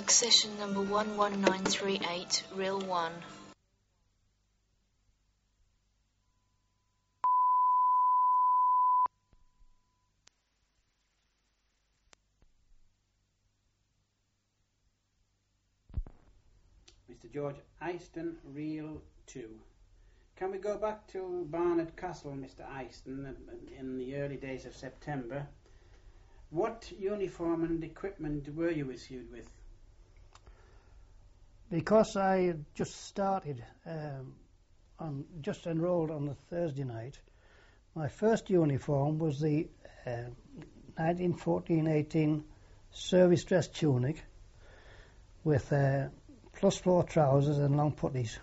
Accession number 11938, Reel 1. Mr. George Eyston, Reel 2. Can we go back to Barnard Castle, Mr. Eyston, in the early days of September? What uniform and equipment were you issued with? Because I just started, just enrolled on the Thursday night, my first uniform was the 1914-18 service dress tunic with plus 4 trousers and long puttees.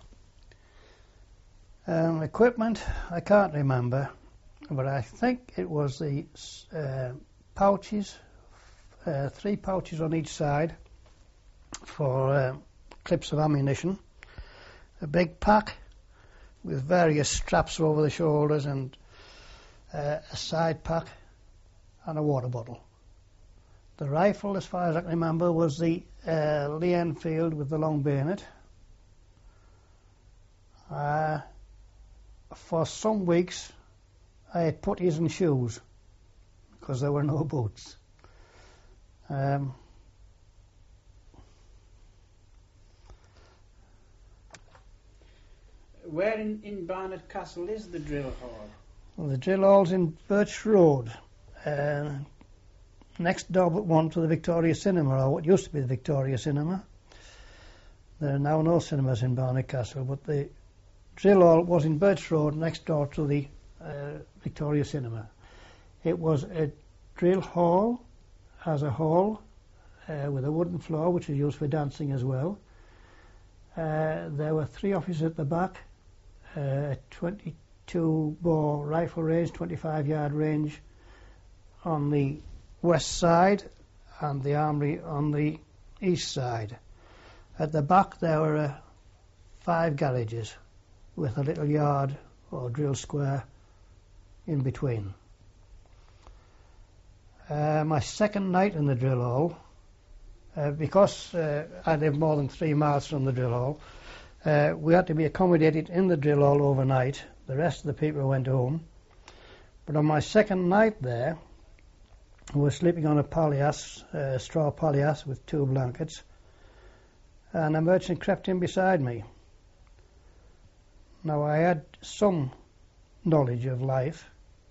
Equipment, I can't remember, but I think it was the pouches, 3 pouches on each side for clips of ammunition, a big pack with various straps over the shoulders and a side pack and a water bottle. The rifle, as far as I can remember, was the Lee Enfield with the long bayonet. For some weeks I had puttees and shoes because there were no boots. Where in Barnard Castle is the drill hall? Well, the drill hall's in Birch Road, next door but one to the Victoria Cinema, or what used to be the Victoria Cinema. There are now no cinemas in Barnard Castle, but the drill hall was in Birch Road, next door to the Victoria Cinema. It was a drill hall, as a hall, with a wooden floor, which is used for dancing as well. There were 3 officers at the back, 22-bore rifle range, 25-yard range on the west side, and the armoury on the east side. At the back there were 5 garages with a little yard or drill square in between. My second night in the drill hall, because I lived more than 3 miles from the drill hall, we had to be accommodated in the drill hall overnight. The rest of the people went home. But on my second night there, we were sleeping on a palliasse, straw palliasse with 2 blankets, and a merchant crept in beside me. Now I had some knowledge of life,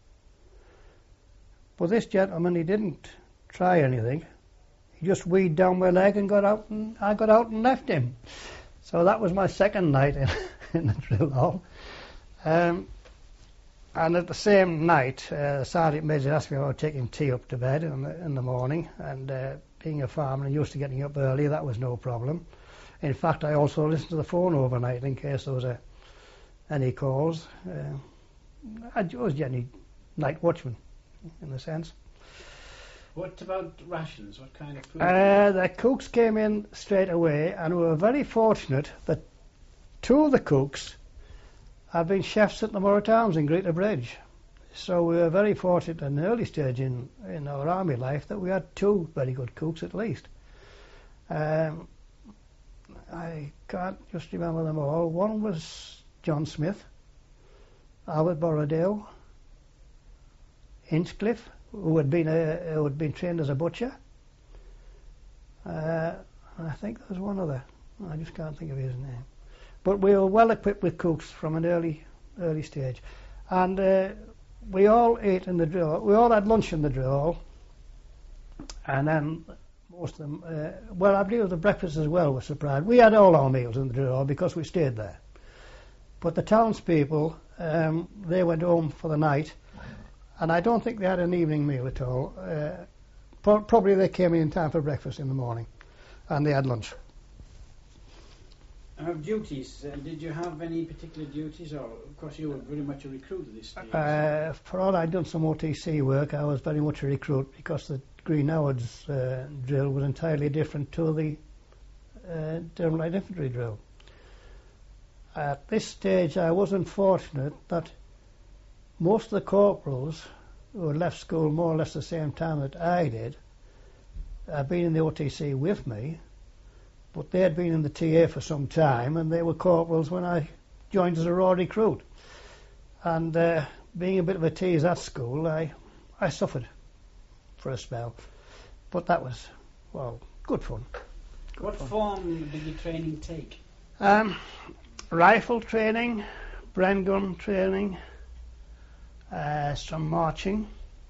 but this gentleman, he didn't try anything. He just weighed down my leg and got out, and I got out and left him. So that was my second night in the drill hall. And at the same night, Sergeant Major asked me about taking tea up to bed in the morning, and being a farmer and used to getting up early, that was no problem. In fact, I also listened to the phone overnight in case there was any calls. I was generally night watchman, in a sense. What about rations? What kind of food? The cooks came in straight away, and we were very fortunate that 2 of the cooks had been chefs at the Morant Arms in Greater Bridge. So we were very fortunate at an early stage in our army life that we had 2 very good cooks at least. I can't just remember them all. One was John Smith, Albert Borrowdale, Hinchcliffe, who had been trained as a butcher. And I think there was one other. I just can't think of his name. But we were well equipped with cooks from an early stage, and we all ate in the drill hall. We all had lunch in the drill hall, and then most of them. Well, I believe the breakfast as well was surprised. We had all our meals in the drill hall because we stayed there. But the townspeople, they went home for the night, and I don't think they had an evening meal at all. Probably they came in time for breakfast in the morning, and they had lunch. Duties, did you have any particular duties, or of course you were very much a recruit at this stage? For all I'd done some OTC work, I was very much a recruit because the Green Howards drill was entirely different to the Durham Light Infantry drill. At this stage I was unfortunate that most of the corporals who had left school more or less the same time that I did had been in the OTC with me, but they had been in the TA for some time, and they were corporals when I joined as a raw recruit. And being a bit of a tease at school, I suffered for a spell. But that was, well, good fun. What form did your training take? Rifle training, Bren gun training, some marching,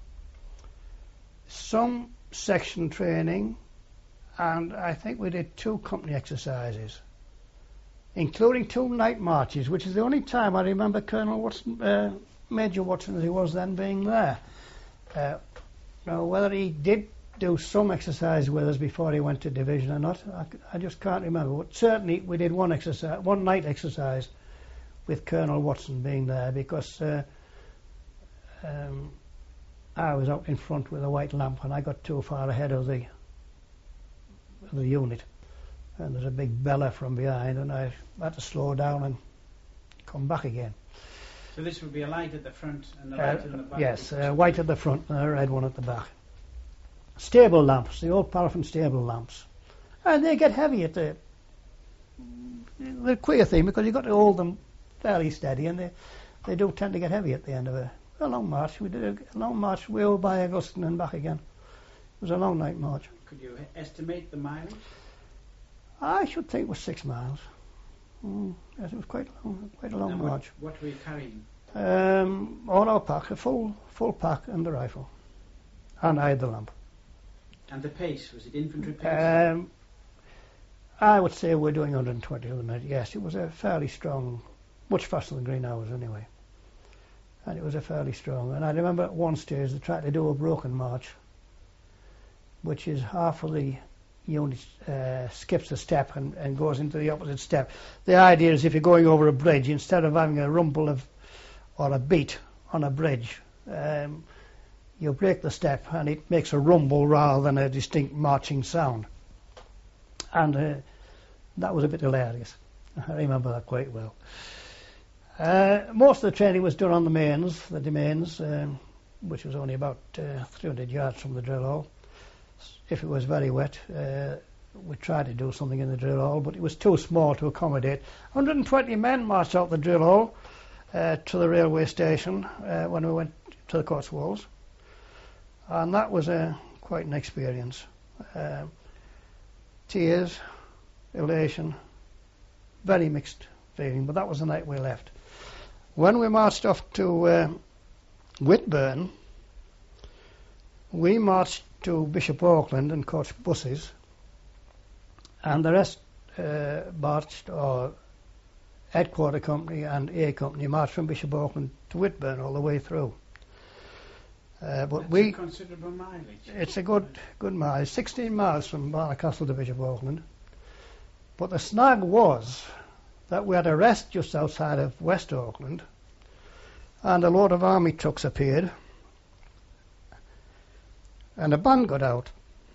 some section training, and I think we did 2 company exercises, including 2 night marches, which is the only time I remember Colonel Watson, Major Watson as he was then, being there. Now, whether he did do some exercise with us before he went to division or not, I just can't remember. But certainly we did one night exercise with Colonel Watson being there, because I was out in front with a white lamp and I got too far ahead of the unit, and there's a big bella from behind, and I had to slow down and come back again. So this would be a light at the front and a light in the back? Yes, white at the front and a red one at the back. Stable lamps, the old paraffin stable lamps. And they get heavy at the queer thing, because you've got to hold them fairly steady, and they do tend to get heavy at the end of a long march. We did a long march way over by Augustine and back again. It was a long night march. Could you estimate the mileage? I should think it was 6 miles. Yes, it was quite a long march. What were you carrying? All our pack, a full pack, and the rifle. And I had the lamp. And the pace, was it infantry pace? I would say we're doing 120 at the minute. Yes, it was a fairly strong, much faster than Green Hours anyway. And it was a fairly strong. And I remember at one stage they tried to do a broken march, which is half of the unit skips a step and goes into the opposite step. The idea is if you're going over a bridge, instead of having a rumble or a beat on a bridge, you break the step and it makes a rumble rather than a distinct marching sound. And that was a bit hilarious. I remember that quite well. Most of the training was done on the mains, the domains, which was only about 300 yards from the drill hall. If it was very wet, we tried to do something in the drill hall, but it was too small to accommodate. 120 men marched out the drill hall to the railway station when we went to the Cotswolds, and that was quite an experience. Tears, elation, very mixed feeling, but that was the night we left. When we marched off to Whitburn, we marched to Bishop Auckland and caught buses, and the rest marched, or Headquarter Company and A Company marched from Bishop Auckland to Whitburn all the way through. But That's a considerable mileage. It's a good mileage, 16 miles from Barnard Castle to Bishop Auckland. But the snag was that we had a rest just outside of West Auckland, and a load of army trucks appeared, and a band got out.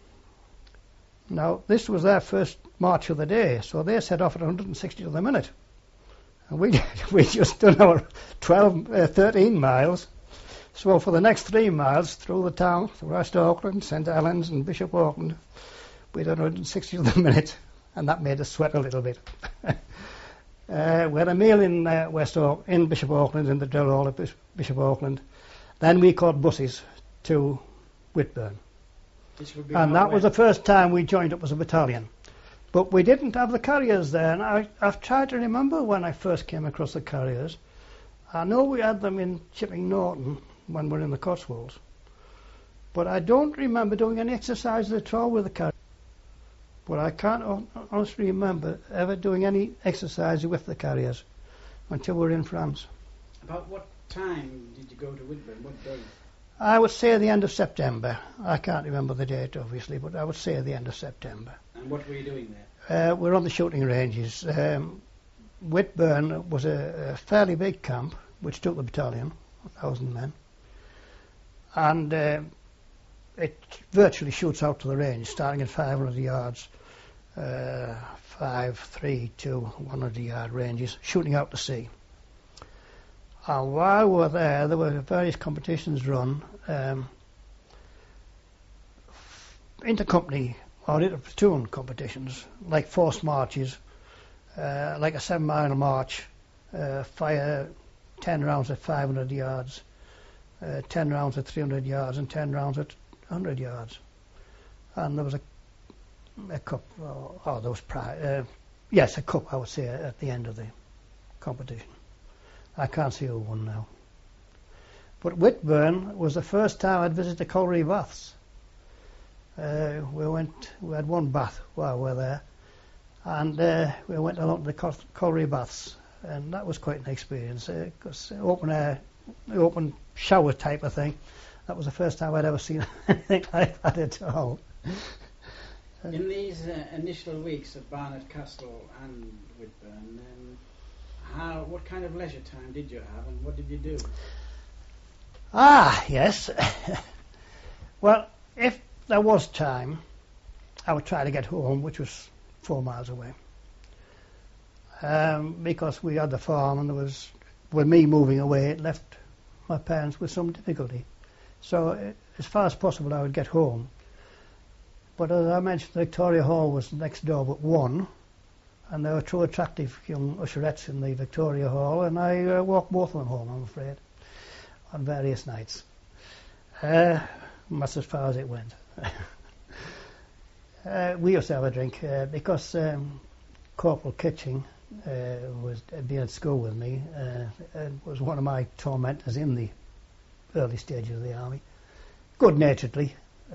Now, this was their first march of the day, so they set off at 160 to the minute. And we just done our 13 miles. So for the next 3 miles through the town, through West Auckland, St Helens and Bishop Auckland, we done 160 to the minute, and that made us sweat a little bit. We had a meal in Bishop Auckland, in the drill hall at Bishop Auckland. Then we caught buses to Whitburn. And that was the first time we joined up as a battalion. But we didn't have the carriers there, and I've tried to remember when I first came across the carriers. I know we had them in Chipping Norton when we were in the Cotswolds, but I don't remember doing any exercises at all with the carriers. But I can't honestly remember ever doing any exercise with the carriers until we were in France. About what time did you go to Whitburn? What day? I would say the end of September. I can't remember the date, obviously, but I would say the end of September. And what were you doing there? We were on the shooting ranges. Whitburn was a fairly big camp, which took the battalion, 1,000 men. And it virtually shoots out to the range, starting at 500 yards, 5, 3, 2, 100 yard ranges, shooting out to sea. And while we were there were various competitions run. Intercompany or inter-platoon competitions, like forced marches, like a 7-mile march, fire 10 rounds at 500 yards, 10 rounds at 300 yards, and 10 rounds at 100 yards. And there was a cup, or there was yes, a cup, I would say, at the end of the competition. I can't see who won now. But Whitburn was the first time I'd visited the Colliery Baths. We had one bath while we were there, and we went along to the Colliery Baths, and that was quite an experience, because open shower type of thing. That was the first time I'd ever seen anything like that at all. In these initial weeks at Barnet Castle and Whitburn, what kind of leisure time did you have, and what did you do? Ah, yes. Well, if there was time, I would try to get home, which was 4 miles away. Because we had the farm, and with me moving away, it left my parents with some difficulty. So as far as possible, I would get home. But as I mentioned, Victoria Hall was next door but one, and there were 2 attractive young usherettes in the Victoria Hall, and I walked both of them home, I'm afraid, on various nights. That's as far as it went. We used to have a drink because Corporal Kitching was being at school with me, and was one of my tormentors in the early stages of the army. Good-naturedly,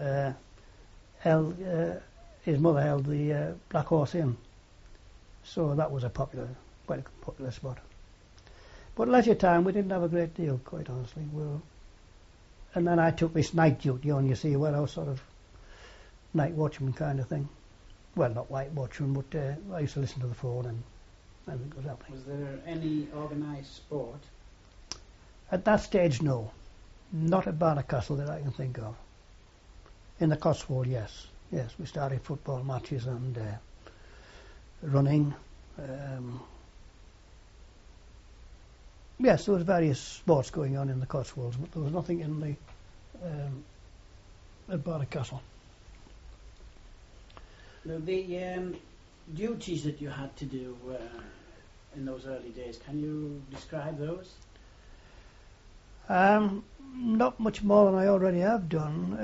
his mother held the Black Horse Inn, so that was quite a popular spot. But leisure time, we didn't have a great deal, quite honestly. And then I took this night duty on, you see, where I was sort of night watchman kind of thing. Well, not night watchman, but I used to listen to the phone and it was happening. Was there any organised sport? At that stage, no. Not at Barnet Castle that I can think of. In the Cotswold, yes. Yes, we started football matches and running. Yes, there was various sports going on in the Cotswolds, but there was nothing in the at Barnet Castle. Now, the duties that you had to do in those early days, can you describe those? Not much more than I already have done.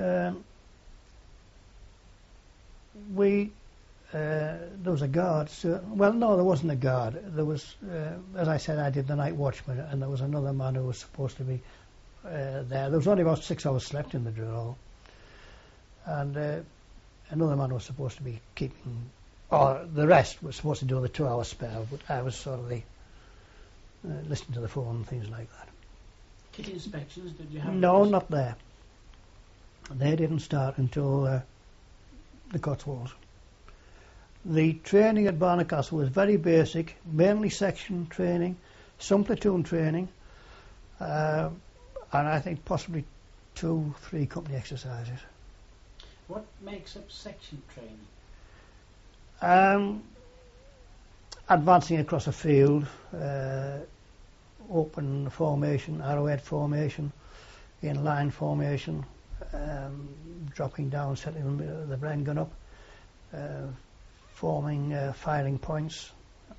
There was a guard. Well, no, there wasn't a guard. There was, as I said, I did the night watchman, and there was another man who was supposed to be there. There was only about 6 hours left in the drill, and another man was supposed to be keeping, or the rest was supposed to do the 2 hour spare, but I was sort of listening to the phone and things like that. Kit inspections, did you have? No, not there. They didn't start until the Cotswolds. The training at Barnet Castle was very basic, mainly section training, some platoon training, and I think possibly 2-3 company exercises. What makes up section training? Advancing across a field, open formation, arrowhead formation, in-line formation, dropping down, setting the Bren gun up, forming firing points.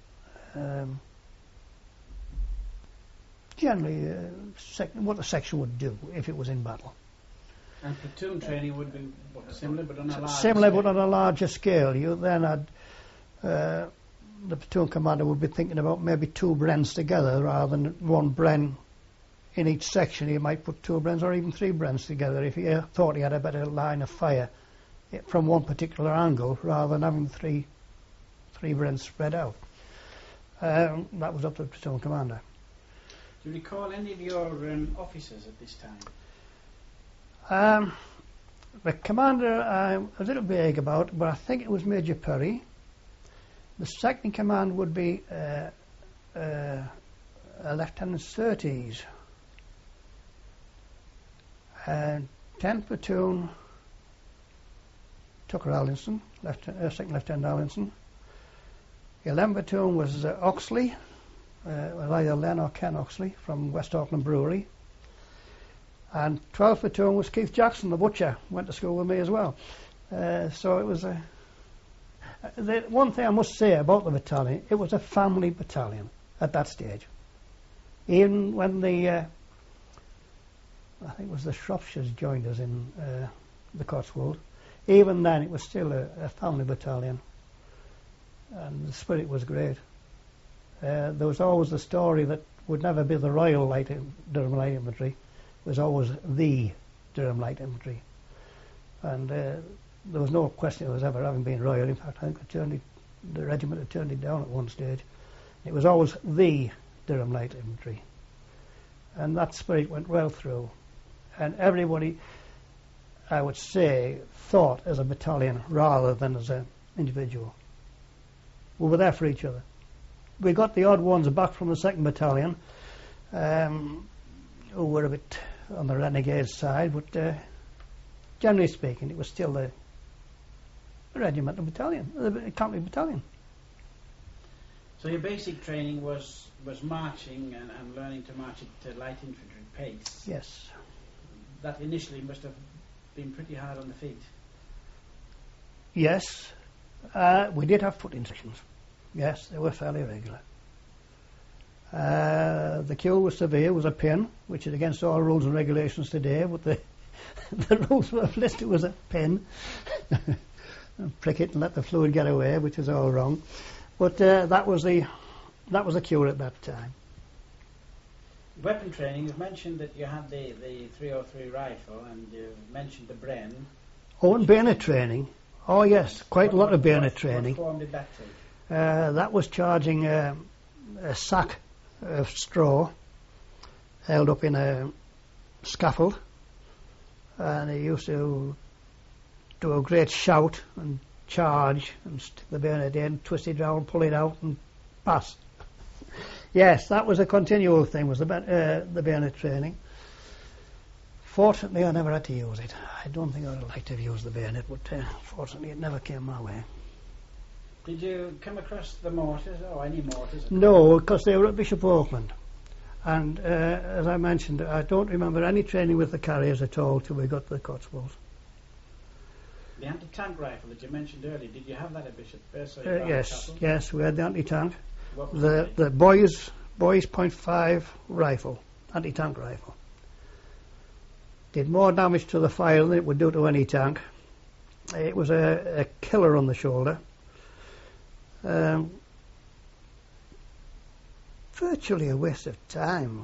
Generally, what the section would do if it was in battle. And platoon training would be similar, but on a larger similar, scale. but on a larger scale. You then had the platoon commander would be thinking about maybe 2 Brens together rather than 1 Bren in each section. He might put 2 Brens or even 3 Brens together if he thought he had a better line of fire from one particular angle rather than having 3 Brens spread out. That was up to the platoon commander. Do you recall any of your officers at this time? The commander I'm a little vague about, but I think it was Major Perry. The second in command would be a Lieutenant Surtees. 10th Platoon, Tucker Allinson, Second Lieutenant Allinson. 11th Platoon was Oxley, either Len or Ken Oxley from West Auckland Brewery. And 12th Platoon was Keith Jackson, the butcher, went to school with me as well. So it was The one thing I must say about the battalion, it was a family battalion at that stage. Even when I think it was the Shropshires joined us in the Cotswolds, even then it was still a family battalion, and the spirit was great. There was always the story that would never be the Royal Durham Light Infantry. It was always the Durham Light Infantry. And there was no question of us ever having been Royal. In fact, I think the regiment had turned it down at one stage. It was always the Durham Light Infantry. And that spirit went well through. And everybody, I would say, thought as a battalion rather than as an individual. We were there for each other. We got the odd ones back from the 2nd Battalion, who were a bit on the renegade side, but generally speaking, it was still the regimental battalion, the company battalion. So your basic training was marching and learning to march at light infantry pace. Yes. That initially must have been pretty hard on the feet. Yes. We did have foot instructions. Yes, they were fairly regular. The kill was severe, was a pin, which is against all rules and regulations today, but the rules were listed as a pin. Prick it and let the fluid get away, which is all wrong. But that was the cure at that time. Weapon training, you've mentioned that you had the 303 rifle, and you've mentioned the Bren. Oh, and bayonet training. Oh yes, quite a lot of bayonet training. What form did that take? That was charging a sack of straw held up in a scaffold, and he used to do a great shout and charge and stick the bayonet in, twist it round, pull it out and pass. Yes, that was a continual thing, was the bayonet training. Fortunately I never had to use it. I don't think I would have liked to have used the bayonet, but fortunately it never came my way. Did you come across the mortars, or any mortars? No, because they were at Bishop Auckland. And as I mentioned, I don't remember any training with the carriers at all till we got to the Cotswolds. The anti-tank rifle that you mentioned earlier, did you have that at Bishop? Yes, we had the anti-tank. What was The boys .5 rifle, anti-tank rifle. Did more damage to the file than it would do to any tank. It was a killer on the shoulder. Virtually a waste of time.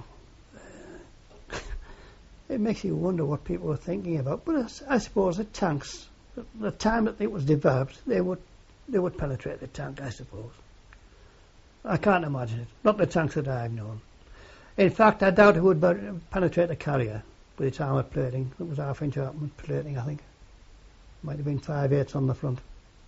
It makes you wonder what people were thinking about. But I suppose the tanks, the time that it was developed, they would penetrate the tank, I suppose. I can't imagine it. Not the tanks that I've known. In fact, I doubt it would penetrate the carrier with its armoured plating. It was half-inch armoured plating, I think. Might have been 5/8 on the front.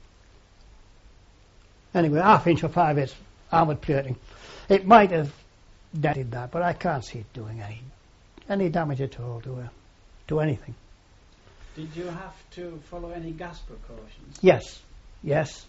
Anyway, half-inch or 5/8 armoured plating. It might have dented that, but I can't see it doing any damage at all to anything. Did you have to follow any gas precautions? Yes.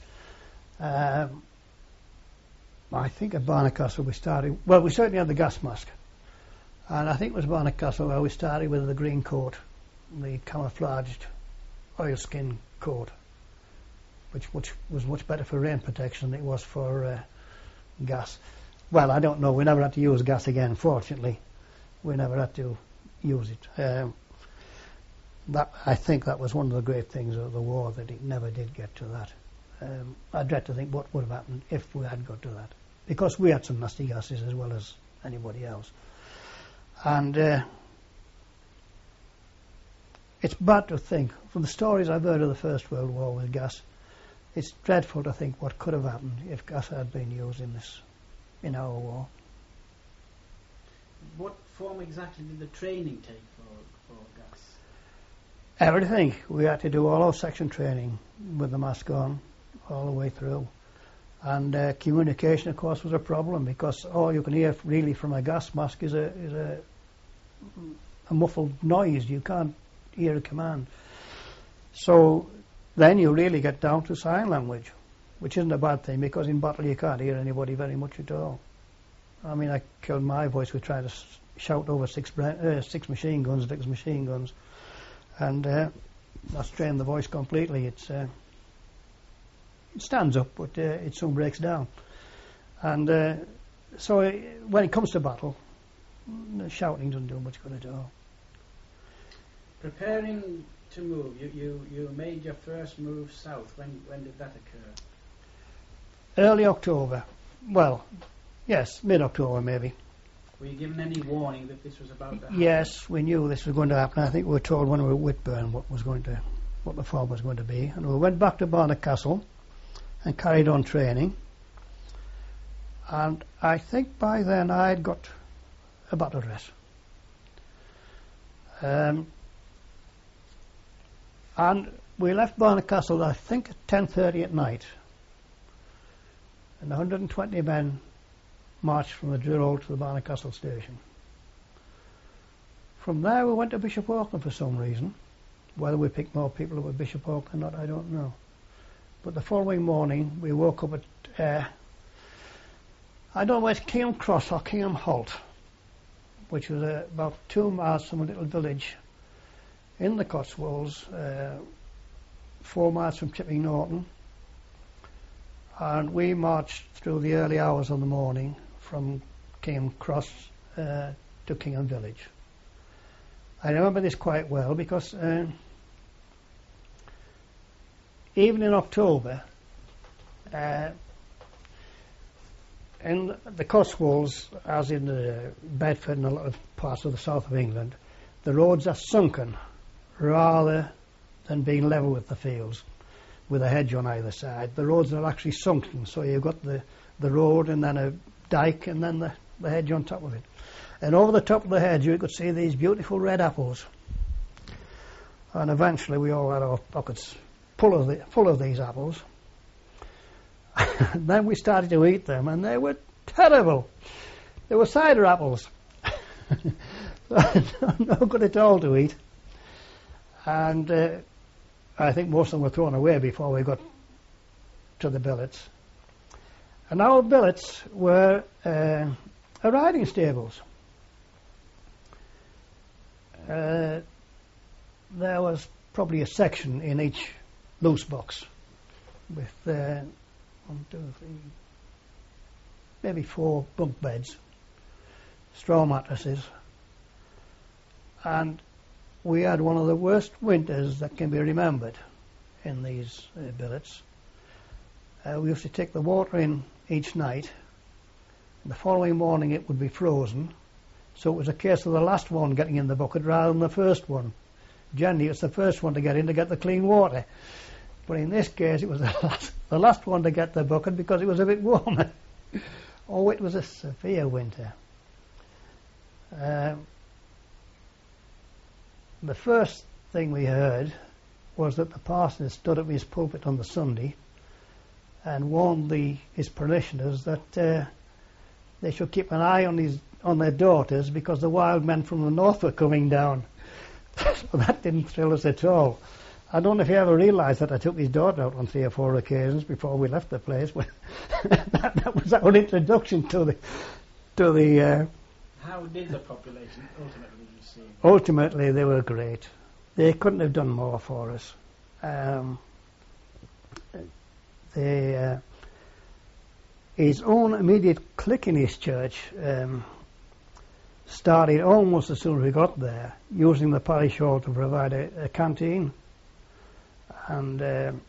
I think at Barnacastle we started... Well, we certainly had the gas mask. And I think it was Barnacastle where we started with the green coat, the camouflaged oilskin coat, which was much better for rain protection than it was for gas. Well, I don't know. We never had to use gas again, fortunately. We never had to use it. I think that was one of the great things of the war, that it never did get to that. I dread to think what would have happened if we had got to that, because we had some nasty gases as well as anybody else. And it's bad to think, from the stories I've heard of the First World War with gas, it's dreadful to think what could have happened if gas had been used in our war. What form exactly did the training take for gas? Everything. We had to do all our section training with the mask on all the way through. And communication, of course, was a problem, because all you can hear really from a gas mask is a muffled noise. You can't hear a command. So then you really get down to sign language, which isn't a bad thing, because in battle you can't hear anybody very much at all. I mean, I killed my voice with trying to shout over six machine guns, Vickers machine guns, and that strained the voice completely. It stands up, but it soon breaks down. And so when it comes to battle, the shouting doesn't do much good at all. Preparing to move, you made your first move south. When did that occur? Early October. Well, yes, mid-October maybe. Were you given any warning that this was about to happen? Yes, we knew this was going to happen. I think we were told when we were at Whitburn what the fall was going to be. And we went back to Barnard Castle and carried on training. And I think by then I had got a battle dress. And we left Barnard Castle, I think, at 10:30 at night. And 120 men marched from the drill hall to the Barnard Castle station. From there we went to Bishop Auckland for some reason. Whether we picked more people up at Bishop Auckland or not, I don't know. But the following morning we woke up at, I don't know whether it's Kingham Cross or Kingham Halt, which was about 2 miles from a little village in the Cotswolds, 4 miles from Chipping Norton. And we marched through the early hours of the morning from Kingham Cross to Kingham Village. I remember this quite well because even in October, in the Cotswolds, as in Bedford and a lot of parts of the south of England, the roads are sunken rather than being level with the fields, with a hedge on either side. The roads are actually sunken, so you've got the road and then a dike and then the hedge on top of it. And over the top of the hedge you could see these beautiful red apples. And eventually we all had our pockets full of these apples. And then we started to eat them, and they were terrible. They were cider apples. No good at all to eat. And I think most of them were thrown away before we got to the billets. And our billets were riding stables. There was probably a section in each loose box with 1, 2, 3, maybe 4 bunk beds, straw mattresses, and we had one of the worst winters that can be remembered in these billets. We used to take the water in each night. The following morning it would be frozen, so it was a case of the last one getting in the bucket rather than the first one. Generally it's the first one to get in to get the clean water, but in this case it was the last one to get the bucket because it was a bit warmer. Oh, it was a severe winter. The first thing we heard was that the parson had stood up his pulpit on the Sunday and warned his parishioners that they should keep an eye on their daughters because the wild men from the north were coming down. So that didn't thrill us at all. I don't know if you ever realised that I took his daughter out on 3 or 4 occasions before we left the place, but that was our introduction to the How did the population ultimately receive? Ultimately, they were great. They couldn't have done more for us. His own immediate clique in his church started almost as soon as we got there, using the parish hall to provide a canteen. And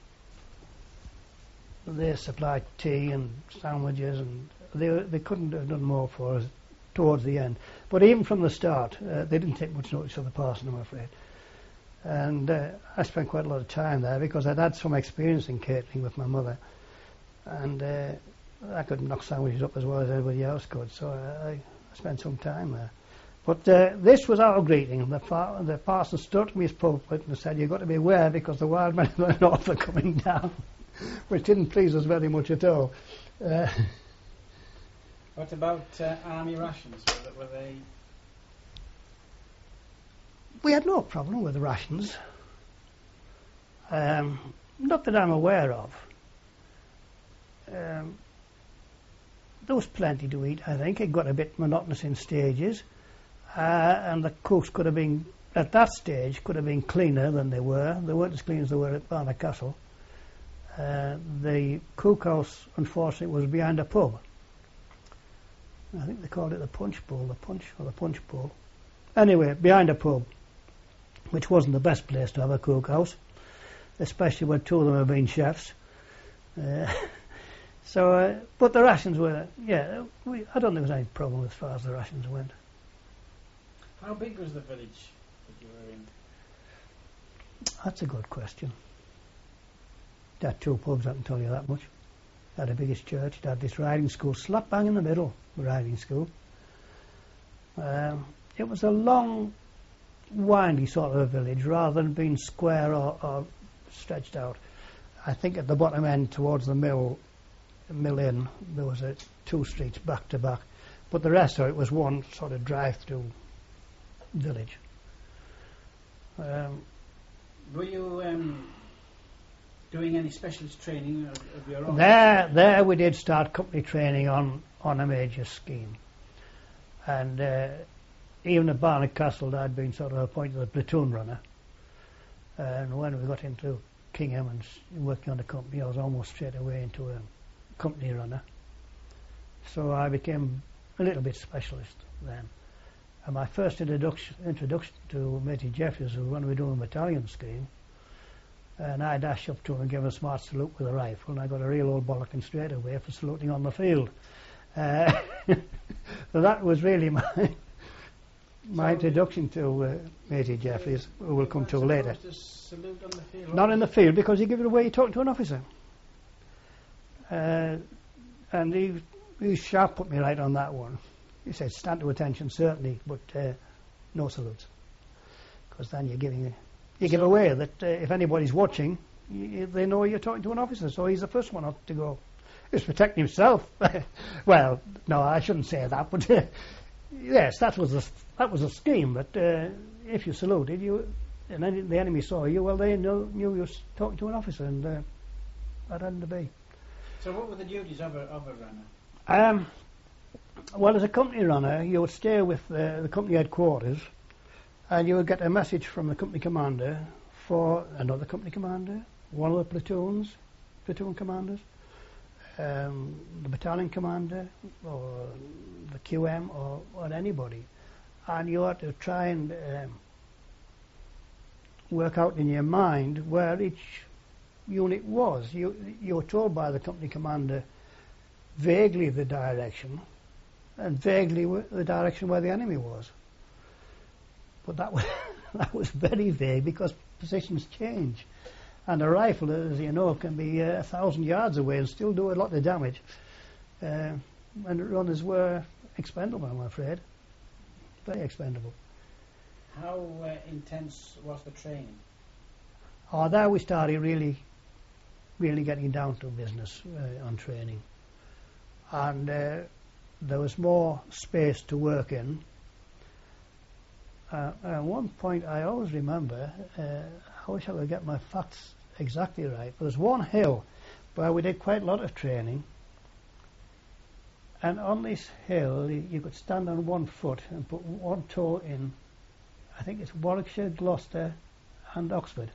they supplied tea and sandwiches, and they couldn't have done more for us towards the end. But even from the start, they didn't take much notice of the parson, I'm afraid. And I spent quite a lot of time there because I'd had some experience in catering with my mother, and I could knock sandwiches up as well as anybody else could, so I spent some time there. But this was our greeting. The parson stood to his pulpit and said, "You've got to beware because the wild men of the north are coming down," which didn't please us very much at all. What about army rations? Were they? We had no problem with the rations. Not that I'm aware of. There was plenty to eat, I think. It got a bit monotonous in stages. And the cooks could have been, at that stage, could have been cleaner than they were. They weren't as clean as they were at Barnard Castle. The cookhouse, unfortunately, was behind a pub. I think they called it the Punch Bowl, the Punch Bowl. Anyway, behind a pub, which wasn't the best place to have a cookhouse, especially when two of them had been chefs. But the rations were, I don't think there was any problem as far as the rations went. How big was the village that you were in? That's a good question. It had two pubs, I can tell you that much. It had the biggest church, it had this riding school, slap bang in the middle, the riding school. It was a long, windy sort of a village, rather than being square or stretched out. I think at the bottom end, towards the mill inn, there was two streets back to back, but the rest of it was one sort of drive-through village. Were you doing any specialist training of your own? There we did start company training on a major scheme, and even at Barnard Castle I'd been sort of appointed a platoon runner, and when we got into Kingham and working on the company, I was almost straight away into a company runner. So I became a little bit specialist then. And my first introduction to Matey Jeffries was when we were doing a battalion scheme, and I dashed up to him and gave him a smart salute with a rifle, and I got a real old bollocking straight away for saluting on the field. So that was really my introduction to Matey Jeffries, who we'll come to later. To salute on the field? Not in the field, because you give it away, you're talking to an officer. And he sharp put me right on that one. He said, stand to attention, certainly, but no salutes. Because then you give away that if anybody's watching, they know you're talking to an officer, so he's the first one up to go. He's protecting himself. Well, no, I shouldn't say that, but yes, that was a scheme. But if you saluted, and then the enemy saw you, well, they knew you were talking to an officer, and that hadn't to be. So what were the duties of a runner? Well, as a company runner, you would stay with the company headquarters, and you would get a message from the company commander for another company commander, one of the platoon commanders, the battalion commander, or the QM, or anybody. And you had to try and work out in your mind where each unit was. You were told by the company commander vaguely the direction, and vaguely the direction where the enemy was. But that was very vague, because positions change. And a rifle, as you know, can be 1,000 yards away and still do a lot of damage. And runners were expendable, I'm afraid. Very expendable. How intense was the training? There we started really getting down to business on training. And there was more space to work in. At one point, I always remember, I wish I could get my facts exactly right, but there's one hill where we did quite a lot of training, and on this hill you could stand on one foot and put one toe in, I think it's Warwickshire, Gloucester and Oxford.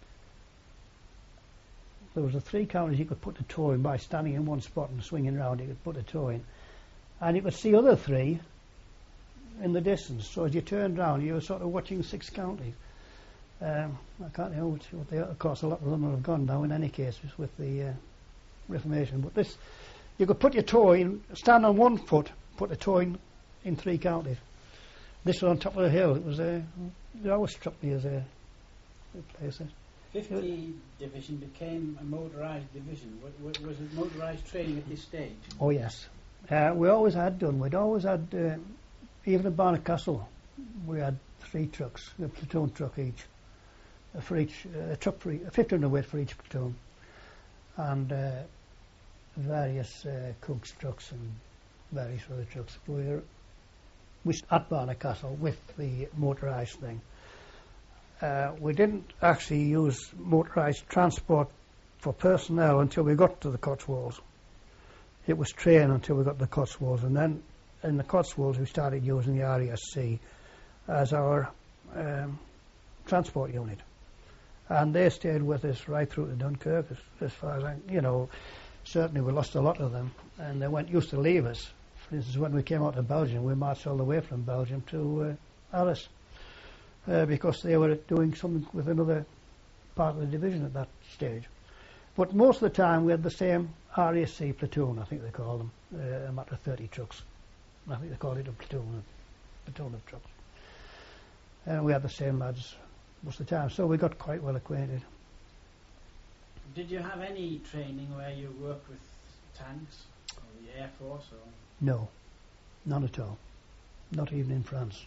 There was the three counties you could put the toe in by standing in one spot and swinging around. You could put a toe in, and you could see other three in the distance. So as you turned round, you were sort of watching 6 counties. I can't know what they are. Of course, a lot of them have gone now in any case with the Reformation. But this, you could put your toe in, stand on one foot, put a toe in 3 counties. This was on top of the hill. It always struck me as a place. 50 Division became a motorised division. Was it motorised training at this stage? Oh yes, we always had done. We'd always had, even at Barnard Castle, we had 3 trucks, a platoon truck each, for each a truck for 1,500 weight for each platoon, and various Cook's trucks and various other trucks. We were at Barnard Castle with the motorised thing. We didn't actually use motorised transport for personnel until we got to the Cotswolds. It was train until we got to the Cotswolds, and then in the Cotswolds we started using the RASC as our transport unit. And they stayed with us right through to Dunkirk, as far as certainly we lost a lot of them, and they used to leave us. For instance, when we came out of Belgium, we marched all the way from Belgium to Arras, because they were doing something with another part of the division at that stage. But most of the time we had the same RAC platoon, I think they call them, a matter of 30 trucks. I think they called it a platoon of trucks. And we had the same lads most of the time, so we got quite well acquainted. Did you have any training where you worked with tanks, or the Air Force, or? No, none at all. Not even in France.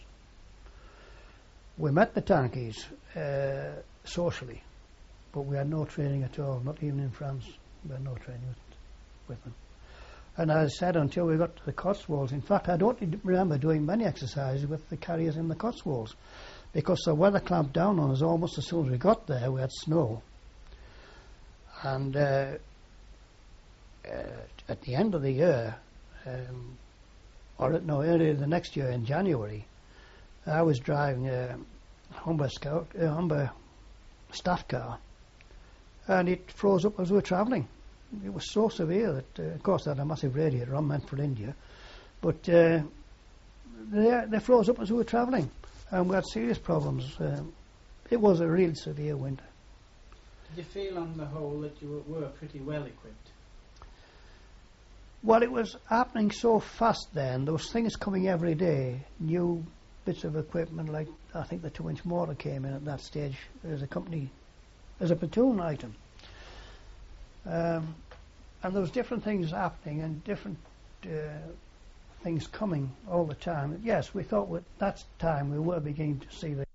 We met the tankies socially, but we had no training at all, not even in France. We had no training with them. And as I said, until we got to the Cotswolds, in fact, I don't remember doing many exercises with the carriers in the Cotswolds, because the weather clamped down on us almost as soon as we got there. We had snow. And at the end of the year, earlier the next year in January, I was driving a Humber staff car, and it froze up as we were travelling. It was so severe that, of course, they had a massive radiator on meant for India, but they froze up as we were travelling, and we had serious problems. It was a real severe winter. Did you feel on the whole that you were pretty well equipped? Well, it was happening so fast then. There was things coming every day, new bits of equipment, like I think the 2-inch mortar came in at that stage as a platoon item. And there was different things happening and different things coming all the time. Yes, we thought at that time we were beginning to see the